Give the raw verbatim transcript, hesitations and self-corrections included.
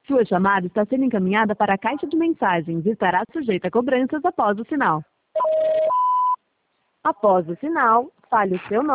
Sua chamada está sendo encaminhada para a caixa de mensagens e estará sujeita a cobranças após o sinal. Após o sinal, fale o seu nome.